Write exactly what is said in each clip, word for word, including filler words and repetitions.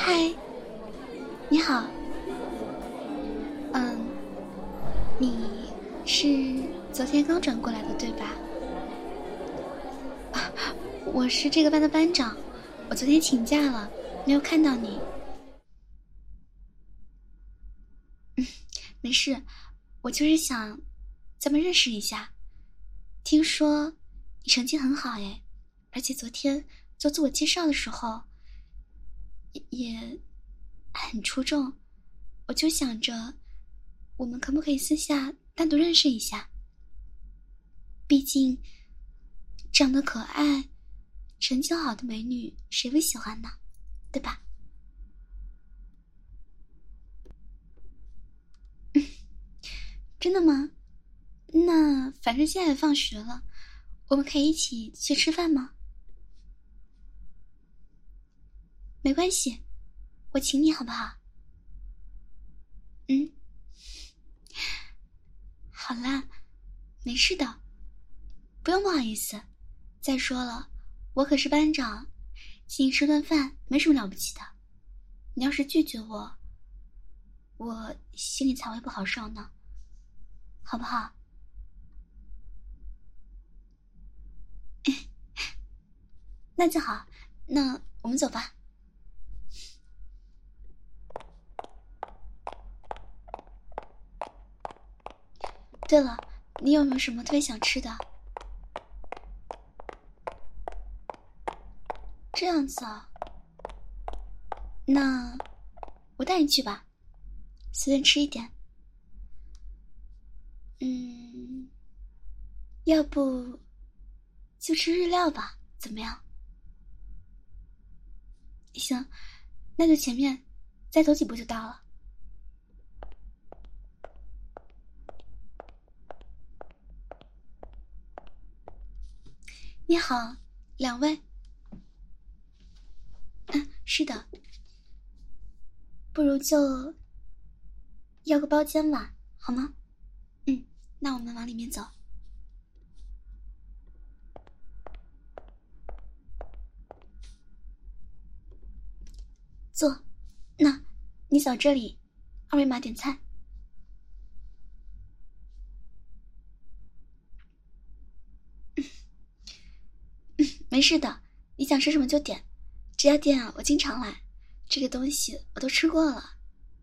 嗨，你好。嗯，你是昨天刚转过来的对吧？啊，我是这个班的班长，我昨天请假了，没有看到你。嗯，没事，我就是想咱们认识一下。听说你成绩很好哎，而且昨天做自我介绍的时候也也很出众，我就想着我们可不可以私下单独认识一下？毕竟长得可爱、成绩好的美女谁不喜欢呢？对吧？真的吗？那反正现在也放学了，我们可以一起去吃饭吗？没关系，我请你好不好？嗯，好啦，没事的，不用不好意思。再说了，我可是班长，请你吃顿饭没什么了不起的。你要是拒绝我，我心里才会不好受呢，好不好？那就好，那我们走吧。对了，你有没有什么特别想吃的？这样子啊，那我带你去吧，随便吃一点。嗯，要不就吃日料吧，怎么样？行，那就前面再走几步就到了。你好，两位。嗯，是的。不如就要个包间吧，好吗？嗯，那我们往里面走。坐，那你扫这里，二维码点菜。没事的，你想吃什么就点。这家店啊，我经常来，这个东西我都吃过了。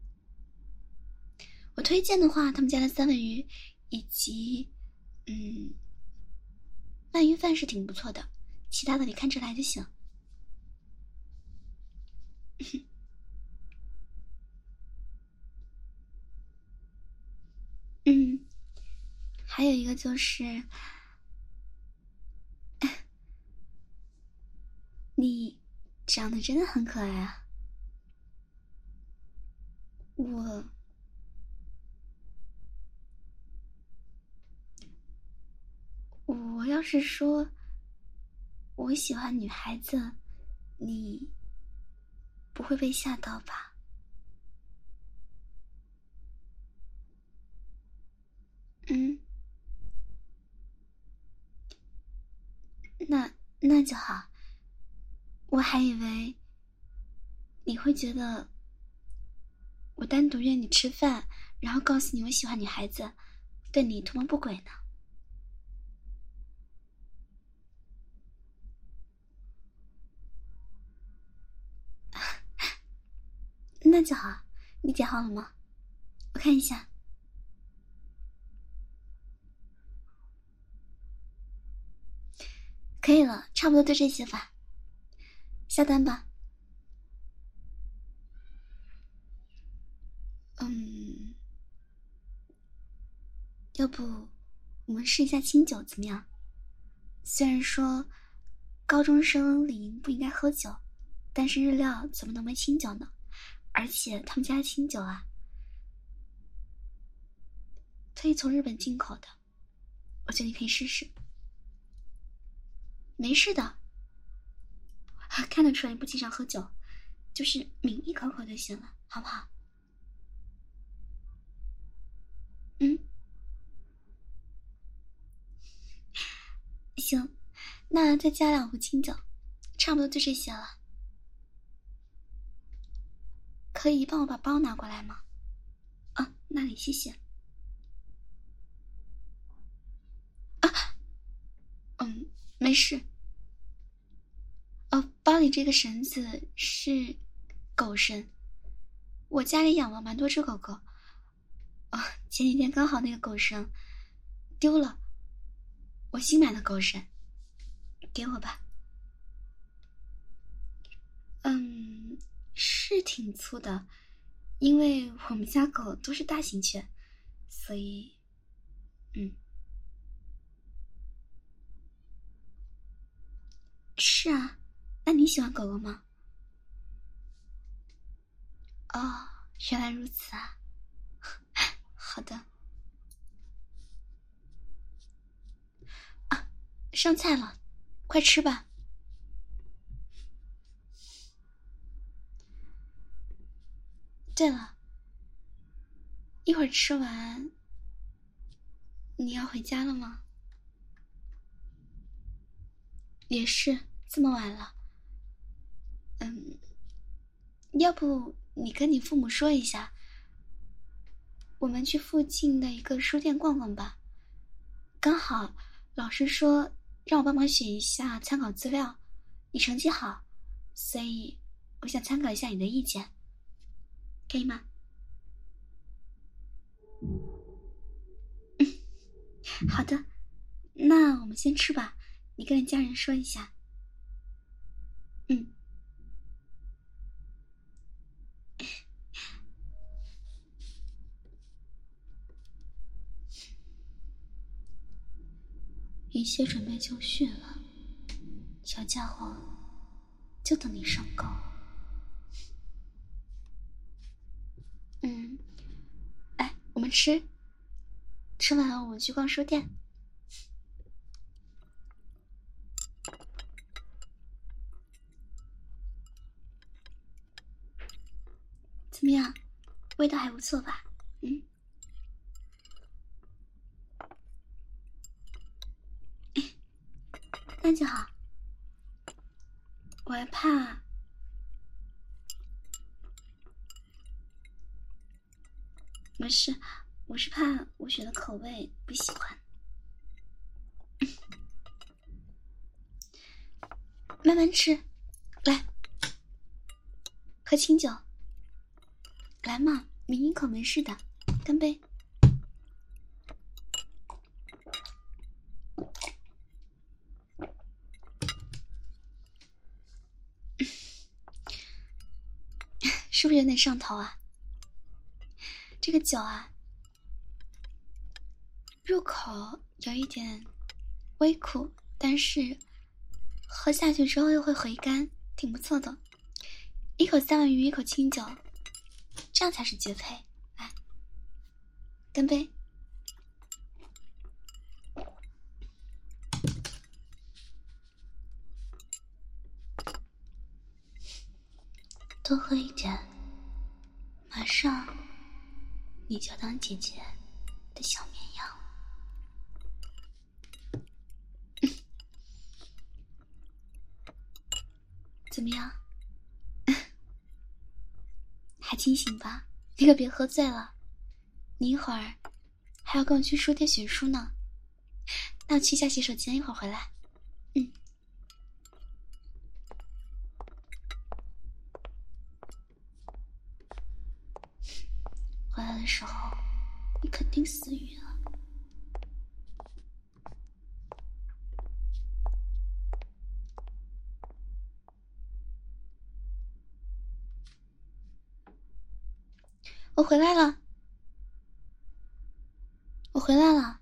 我推荐的话，他们家的三文鱼以及嗯鳗鱼饭是挺不错的，其他的你看着来就行。嗯，还有一个就是你长得真的很可爱啊。我我要是说我喜欢女孩子，你不会被吓到吧？嗯，那那就好。我还以为你会觉得我单独约你吃饭，然后告诉你我喜欢女孩子，对你图谋不轨呢。那就好，你点好了吗？我看一下。可以了，差不多就这些吧。下单吧。嗯，要不我们试一下清酒怎么样？虽然说高中生理应不应该喝酒，但是日料怎么能没清酒呢？而且他们家的清酒啊，特意从日本进口的，我觉得你可以试试。没事的，看得出来你不经常喝酒，就是抿一口口就行了，好不好？嗯，行，那再加两壶清酒，差不多就这些了。 可以帮我把包拿过来吗？啊，那里，谢谢。啊，嗯，没事。哦，包里这个绳子是狗绳，我家里养了蛮多只狗狗。哦，前几天刚好那个狗绳丢了，我新买的狗绳，给我吧。嗯，是挺粗的，因为我们家狗都是大型犬，所以，嗯，是啊。那你喜欢狗狗吗？哦，原来如此啊。好的。啊，上菜了，快吃吧。对了，一会儿吃完，你要回家了吗？也是，这么晚了。嗯，要不你跟你父母说一下，我们去附近的一个书店逛逛吧。刚好老师说让我帮忙选一下参考资料，你成绩好，所以我想参考一下你的意见，可以吗？嗯，好的，那我们先吃吧，你跟你家人说一下。嗯。一切准备就绪了，小家伙，就等你上钩。嗯，哎，我们吃，吃完了我们去逛书店。怎么样，味道还不错吧？嗯，那就好。我还怕，没事，我是怕我选的口味不喜欢。慢慢吃，来，喝清酒。来嘛，抿一口没事的，干杯。是不是有点上头啊？这个酒啊，入口有一点微苦，但是喝下去之后又会回甘，挺不错的。一口三文鱼，一口清酒，这样才是绝配。来，干杯！多喝一点，马上你就当姐姐的小绵羊。怎么样？还清醒吧？你可别喝醉了。你一会儿还要跟我去书店选书呢。那我去一下洗手间，一会儿回来。嗯。回来的时候，你肯定死鱼了。我回来了，我回来了，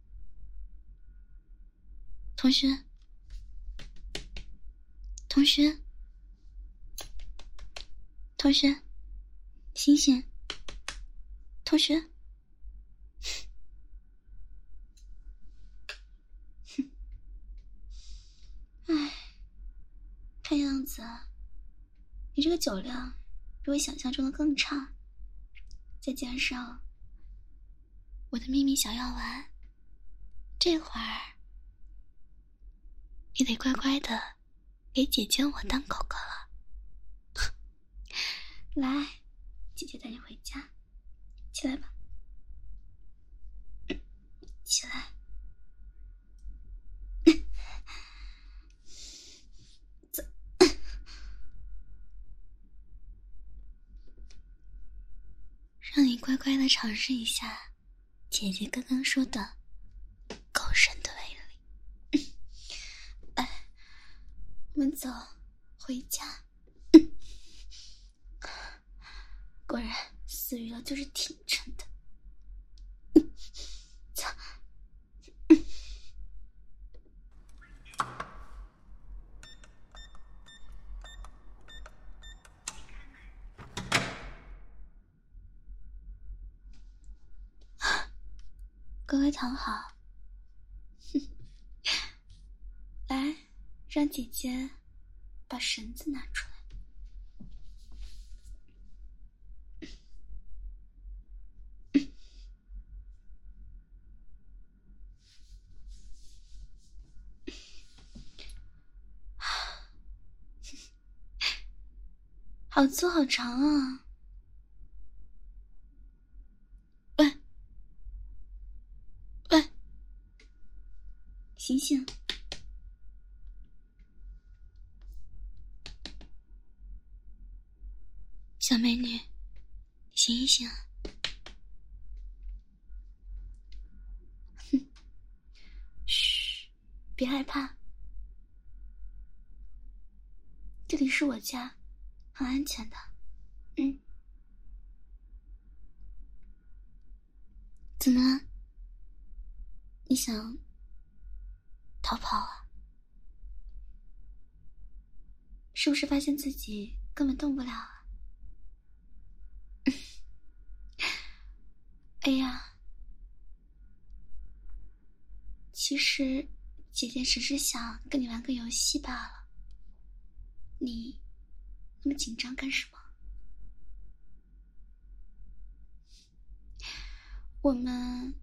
同学，同学，同学，醒醒，同学。哼，唉，看样子你这个酒量比我想象中的更差，再加上我的秘密小药丸，这会儿你得乖乖的给姐姐我当狗狗了。来， 姐姐带你回家，起来吧，起来。走。让你乖乖的尝试一下姐姐刚刚说的狗神的威力。哎，我们走回家。果然死鱼了就是挺沉的。走。乖乖躺好。来，让姐姐把绳子拿出来。好粗好长啊。喂喂，醒醒。小美女，醒一醒。哼，嘘，别害怕，这里是我家，很安全的。嗯。怎么了？你想逃跑啊？是不是发现自己根本动不了啊？哎呀，其实姐姐只是想跟你玩个游戏罢了。你那么紧张干什么？我们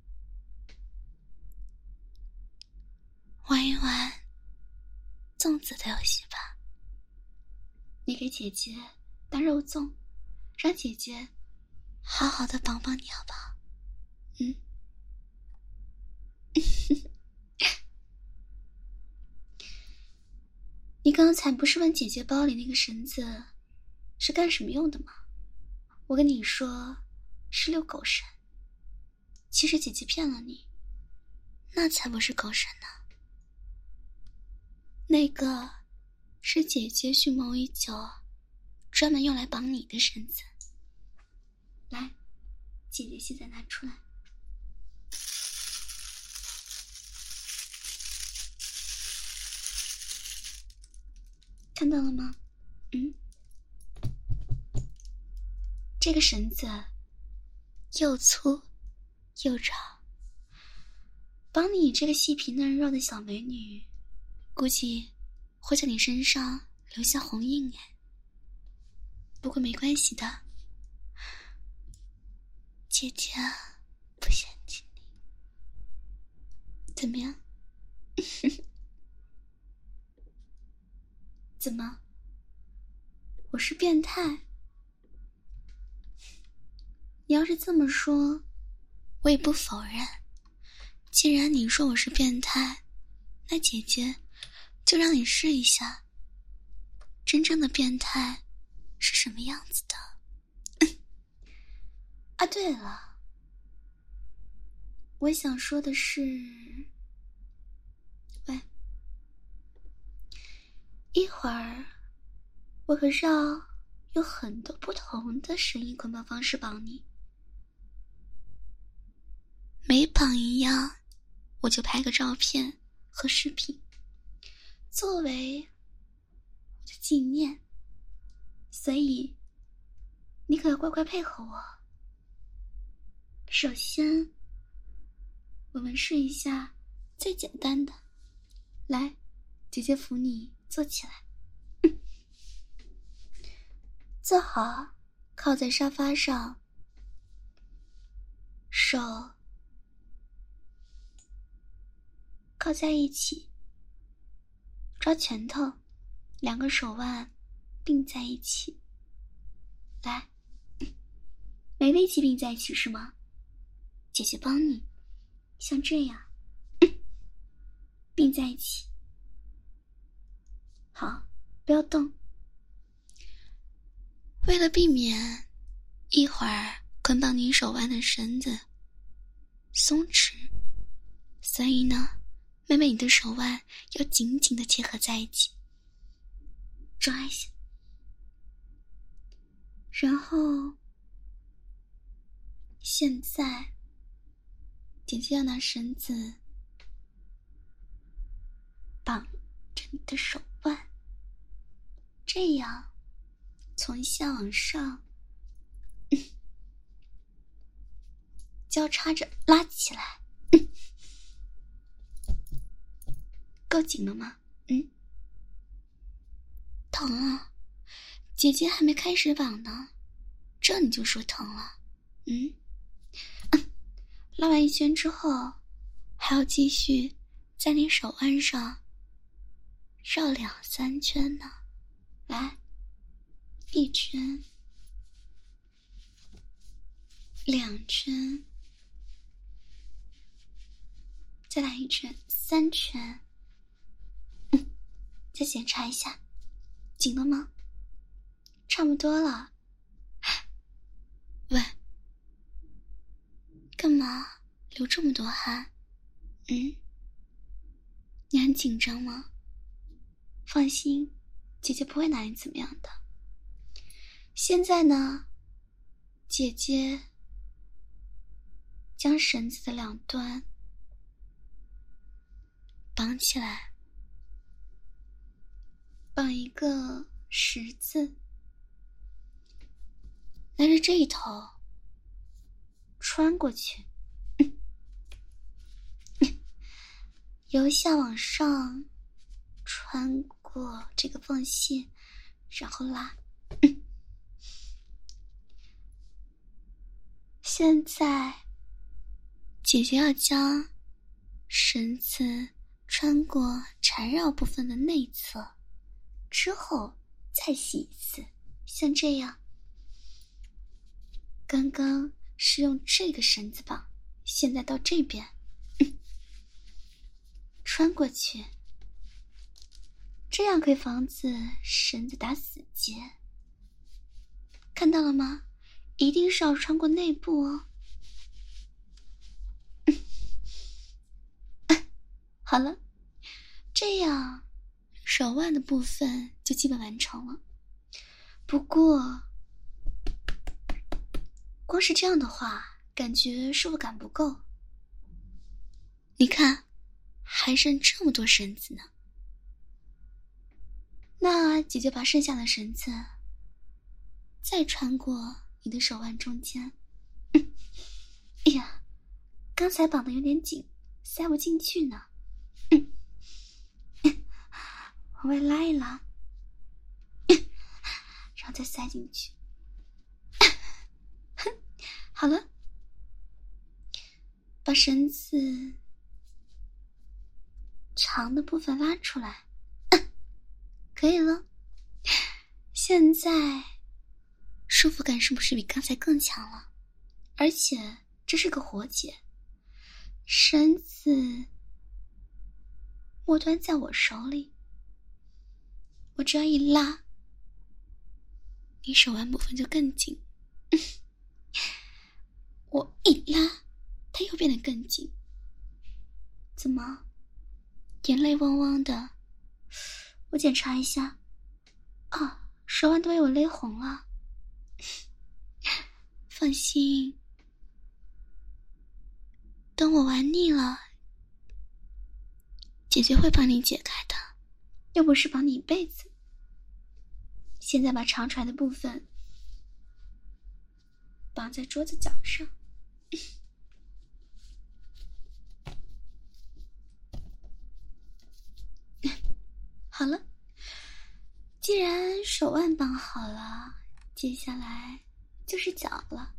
玩一玩粽子的游戏吧。你给姐姐当肉粽，让姐姐好好的帮帮你好不好？嗯。你刚才不是问姐姐包里那个绳子是干什么用的吗？我跟你说是遛狗绳，其实姐姐骗了你，那才不是狗绳呢。那个是姐姐蓄谋已久，专门用来绑你的绳子。来，姐姐现在拿出来。看到了吗？嗯。这个绳子又粗又长，绑你这个细皮嫩肉的小美女，估计会在你身上留下红印哎。不过没关系的，姐姐不嫌弃你。怎么样？怎么？我是变态？你要是这么说，我也不否认。既然你说我是变态，那姐姐就让你试一下，真正的变态是什么样子的。啊，对了，我想说的是，喂，一会儿我可是要有很多不同的绳艺捆绑方式绑你，每绑一样我就拍个照片和视频作为我的纪念，所以你可要乖乖配合我。首先我们试一下最简单的，来，姐姐扶你坐起来。坐好，靠在沙发上，手靠在一起，抓拳头，两个手腕并在一起。来， 没力气并在一起是吗？姐姐帮你，像这样并在一起。好，不要动。为了避免一会儿捆绑你手腕的绳子松弛，所以呢，妹妹你的手腕要紧紧的结合在一起，抓一下，然后现在姐姐要拿绳子绑着你的手腕，这样从下往上、嗯、交叉着拉起来，嗯、够紧了吗？嗯，疼啊，姐姐还没开始绑呢，这你就说疼了？嗯，嗯拉完一圈之后，还要继续在你手腕上绕两三圈呢。来，一圈，两圈，再来一圈，三圈。嗯，再检查一下，紧了吗？差不多了。喂，干嘛流这么多汗？嗯，你很紧张吗？放心，姐姐不会拿你怎么样的。现在呢，姐姐将绳子的两端绑起来，绑一个十字，拿着这一头穿过去，嗯、由下往上穿过这个缝隙，然后拉。嗯、现在姐姐要将绳子穿过缠绕部分的内侧，之后再系一次，像这样。刚刚是用这个绳子绑，现在到这边、嗯、穿过去，这样可以防止绳子打死结。看到了吗？一定是要穿过内部哦。嗯啊、好了，这样手腕的部分就基本完成了。不过光是这样的话，感觉束缚感不够。你看，还剩这么多绳子呢。那姐姐把剩下的绳子再穿过你的手腕中间。嗯、哎呀，刚才绑得有点紧，塞不进去呢。嗯、往外拉一拉，然后再塞进去。好了，把绳子长的部分拉出来，可以了。现在舒服感是不是比刚才更强了？而且这是个活结，绳子末端在我手里，我只要一拉，你手腕部分就更紧。我一拉，它又变得更紧。怎么，眼泪汪汪的？我检查一下。啊，手腕都有勒红了。放心，等我玩腻了，姐姐会帮你解开的，又不是绑你一辈子。现在把长出来的部分绑在桌子角上。好了，既然手腕绑好了，接下来就是脚了。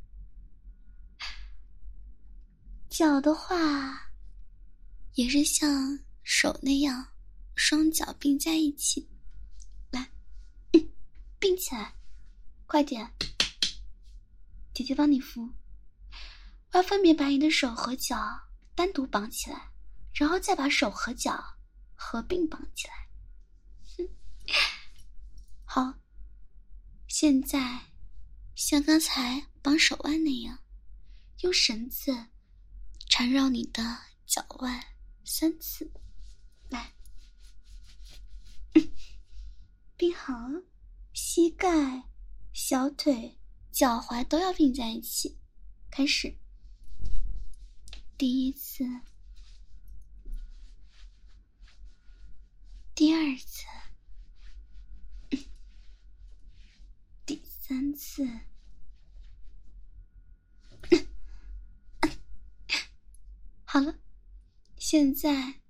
脚的话也是像手那样双脚并在一起，来、嗯、并起来，快点，姐姐姐帮你扶。我要分别把你的手和脚单独绑起来，然后再把手和脚合并绑起来。好，现在像刚才绑手腕那样，用绳子缠绕你的脚腕三次。来，并好，膝盖、小腿、脚踝都要并在一起。开始，第一次，第二次，第三次，好了，现在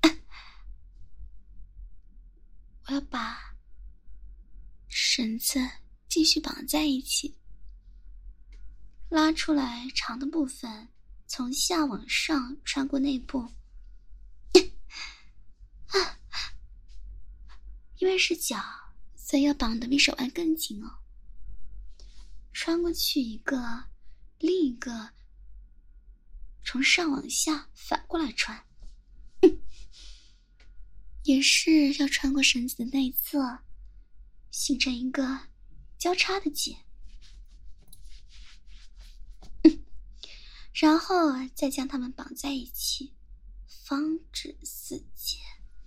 我要把绳子继续绑在一起，拉出来长的部分，从下往上穿过内部。啊，因为是脚，所以要绑得比手腕更紧哦。穿过去一个，另一个从上往下反过来穿，也是要穿过绳子的内侧，形成一个交叉的结，然后再将它们绑在一起，方至四结。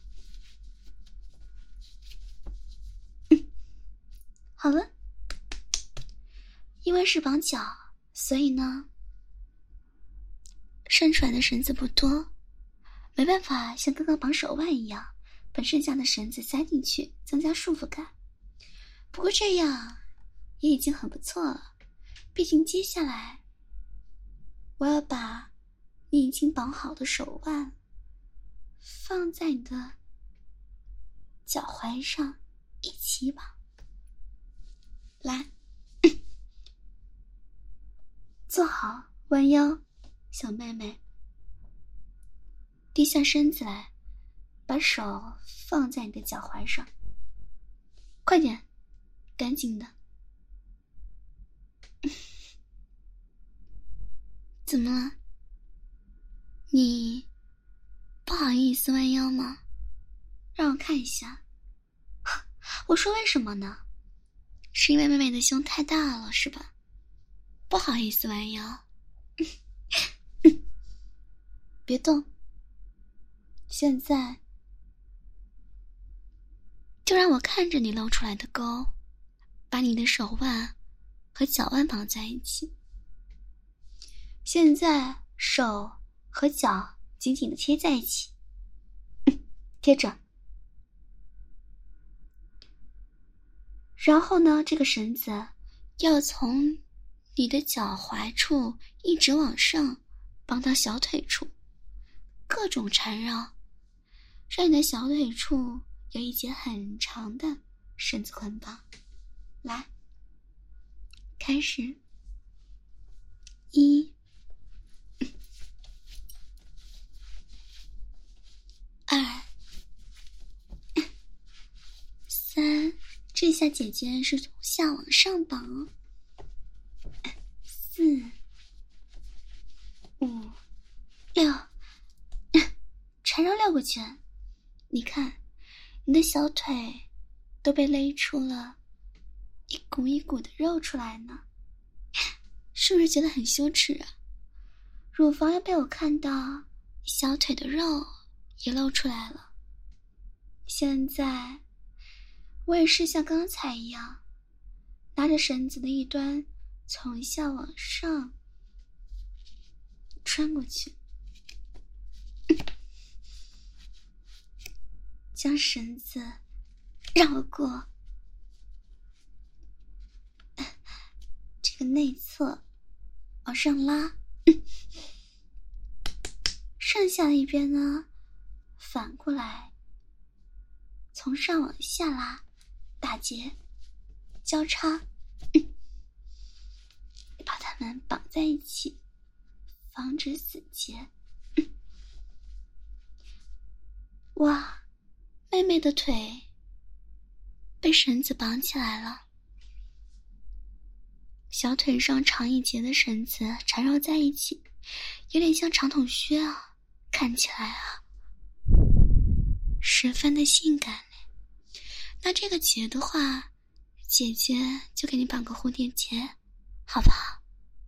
好了，因为是绑脚，所以呢伸出来的绳子不多，没办法像刚刚绑手腕一样把剩下的绳子塞进去增加束缚感。不过这样也已经很不错了，毕竟接下来我要把你已经绑好的手腕放在你的脚踝上一起绑。来，坐好，弯腰，小妹妹，低下身子来，把手放在你的脚踝上，快点，赶紧的。怎么了？你不好意思弯腰吗？让我看一下。我说为什么呢？是因为妹妹的胸太大了是吧？不好意思弯腰。别动，现在就让我看着你露出来的沟，把你的手腕和脚腕绑在一起。现在手和脚紧紧的贴在一起，贴着。然后呢，这个绳子要从你的脚踝处一直往上绑到小腿处，各种缠绕，让你的小腿处有一节很长的绳子捆绑。来，开始，一、二、三，这下姐姐是从下往上绑哦。四、五、六，缠绕六个圈。你看，你的小腿都被勒出了一股一股的肉出来呢，是不是觉得很羞耻啊？乳房要被我看到，小腿的肉也露出来了。现在我也是像刚才一样，拿着绳子的一端从下往上穿过去，将绳子绕过这个内侧往上拉，剩下的一边呢反过来从上往下拉，打结交叉，把它们绑在一起，防止死结。哇，妹妹的腿被绳子绑起来了， 小腿上长一截的绳子缠绕在一起，有点像长筒靴啊，看起来啊十分的性感嘞。那这个结的话，姐姐就给你绑个蝴蝶结，好不好？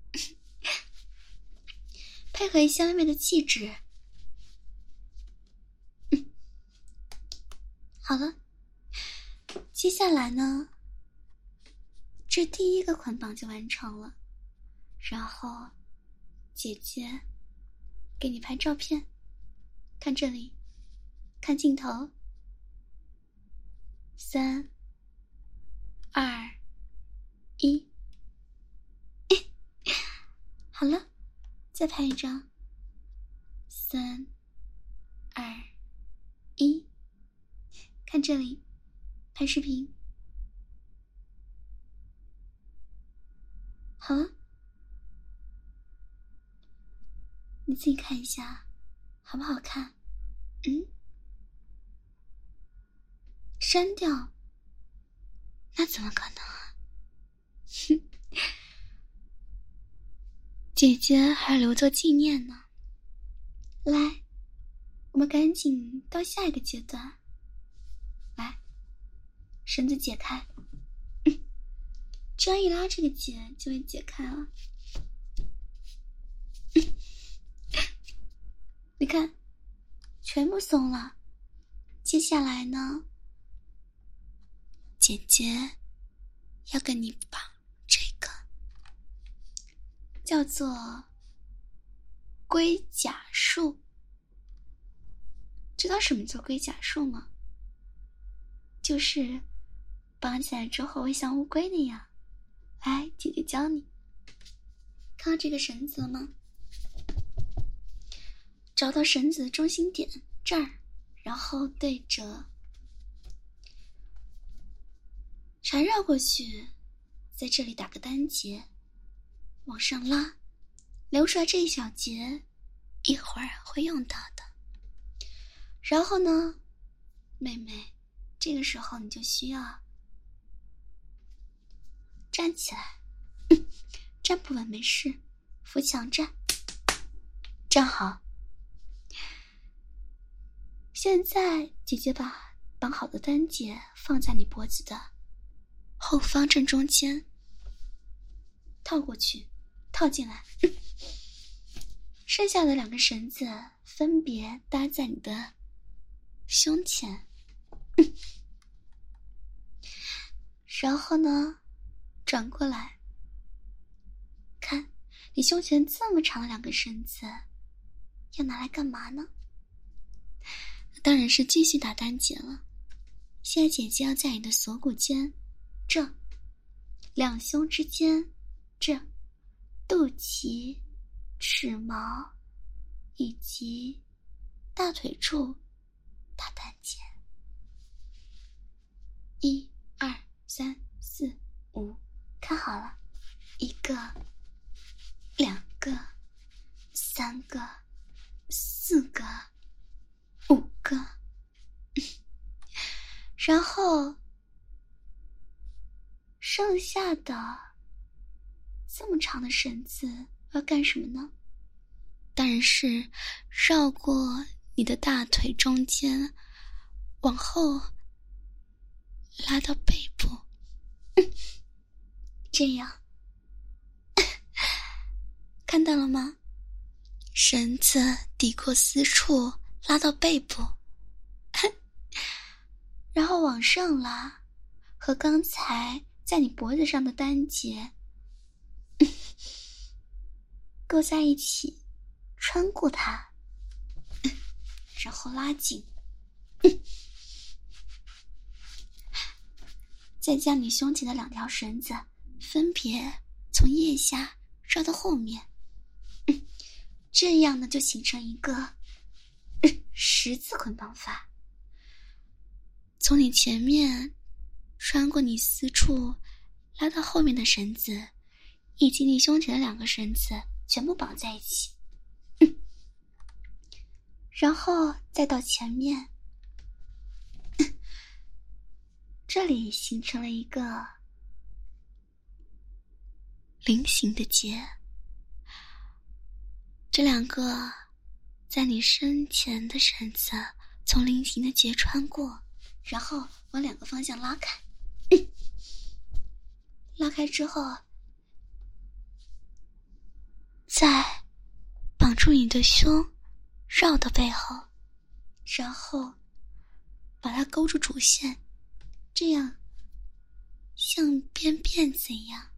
配合一下妹妹的气质。嗯，好了，接下来呢，这第一个捆绑就完成了，然后姐姐给你拍照片，看这里，看镜头，三二一，好了，再拍一张，三二一，看这里，拍视频，好了，你自己看一下，好不好看？嗯，删掉？那怎么可能啊？哼，姐姐还留作纪念呢。来，我们赶紧到下一个阶段。来，绳子解开，嗯，这样一拉，这个结就会解开了。嗯，你看，全部松了。接下来呢，姐姐要跟你绑这个，叫做龟甲束。知道什么叫龟甲束吗？就是绑起来之后会像乌龟那样。来，姐姐教你。看到这个绳子了吗？找到绳子的中心点这儿，然后对着缠绕过去，在这里打个单结，往上拉，留出来这一小节，一会儿会用到的。然后呢，妹妹，这个时候你就需要站起来，嗯，站不稳没事，扶墙站，站好。现在姐姐把绑好的单结放在你脖子的后方正中间，套过去，套进来，嗯，剩下的两个绳子分别搭在你的胸前，嗯，然后呢，转过来，看你胸前这么长的两个绳子，要拿来干嘛呢？当然是继续打单结了。现在姐姐要在你的锁骨间，这两胸之间，这肚脐、齿毛以及大腿处打单结。一、二、三、四、五，看好了，一个、两个、三个、四个、五个，然后剩下的这么长的绳子要干什么呢？当然是绕过你的大腿中间，往后拉到背部，嗯，这样看到了吗？绳子抵过私处，拉到背部，然后往上拉，和刚才在你脖子上的单结勾在一起，穿过它，然后拉紧，再将你胸前的两条绳子分别从腋下绕到后面，这样呢就形成一个十字捆绑法。从你前面穿过你私处拉到后面的绳子，以及你胸前的两个绳子全部绑在一起，嗯，然后再到前面，嗯，这里形成了一个菱形的结，这两个在你身前的绳子从菱形的结穿过，然后往两个方向拉开、嗯、拉开之后再绑住你的胸，绕到背后，然后把它勾住主线，这样像编辫子一样，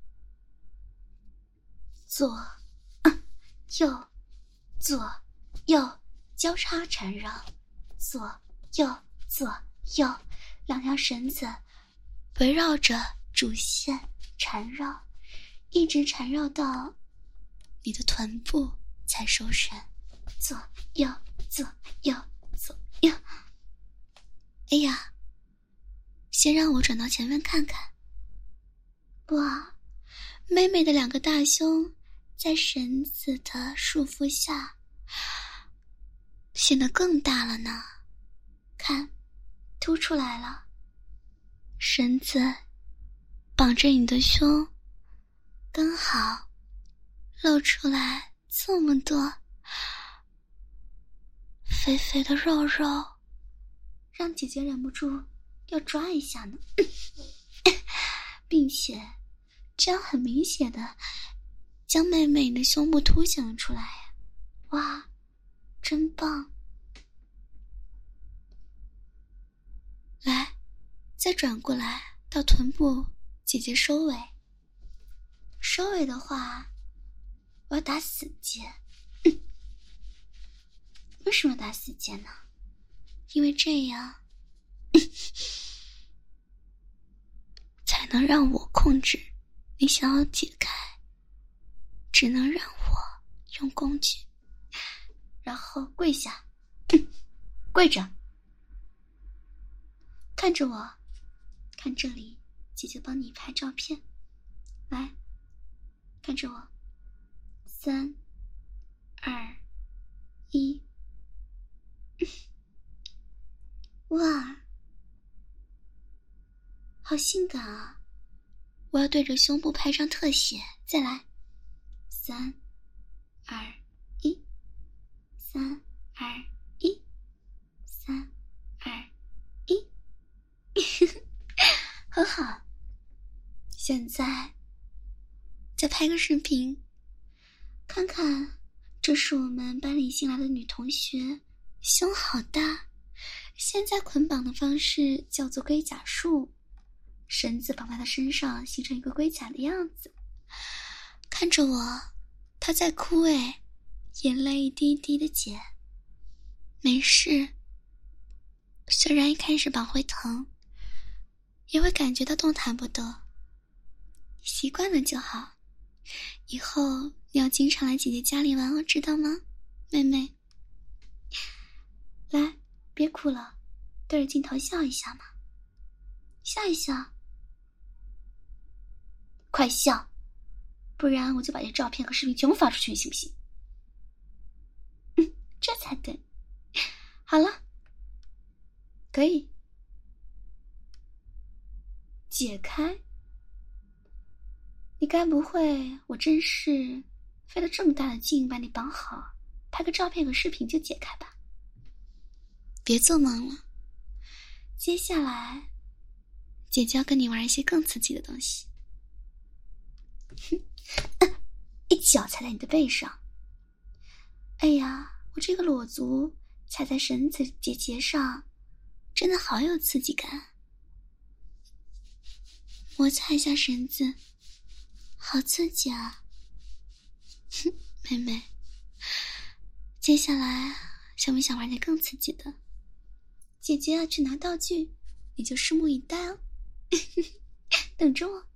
左、嗯、右左右交叉缠绕，左右左右，两条绳子围绕着主线缠绕，一直缠绕到你的臀部才收绳，左右左右左右。哎呀，先让我转到前面看看。哇，妹妹的两个大胸在绳子的束缚下显得更大了呢，看，凸出来了。绳子绑着你的胸，刚好露出来这么多肥肥的肉肉，让姐姐忍不住要抓一下呢并且这样很明显的将妹妹的胸部凸显了出来。哇，真棒。来，再转过来到臀部，姐姐收尾。收尾的话我要打死结、嗯、为什么打死结呢？因为这样、嗯、才能让我控制你想要解开，只能让我用工具。然后跪下、嗯、跪着，看着我，看这里，姐姐帮你拍照片。来，看着我，三二一哇，好性感啊。我要对着胸部拍张特写，再来，三二一，三二一，三二一很好。现在再拍个视频，看看这是我们班里新来的女同学，胸好大。现在捆绑的方式叫做龟甲束，绳子绑在她身上形成一个龟甲的样子。看着我，她在哭诶，眼泪一滴一滴的结。没事，虽然一开始绑会疼，也会感觉到动弹不得，习惯了就好。以后你要经常来姐姐家里玩哦，知道吗，妹妹？来，别哭了，对着镜头笑一下嘛，笑一笑，快笑，不然我就把这照片和视频全部发出去，行不行？嗯，这才对。好了，可以解开。你该不会我真是费了这么大的劲把你绑好，拍个照片和视频就解开吧？别做梦了，接下来姐姐要跟你玩一些更刺激的东西。一脚踩在你的背上，哎呀，我这个裸足踩在绳子结节上，真的好有刺激感。摩擦一下绳子，好刺激啊！哼，妹妹，接下来想不想玩点更刺激的？姐姐要去拿道具，你就拭目以待哦。等着我。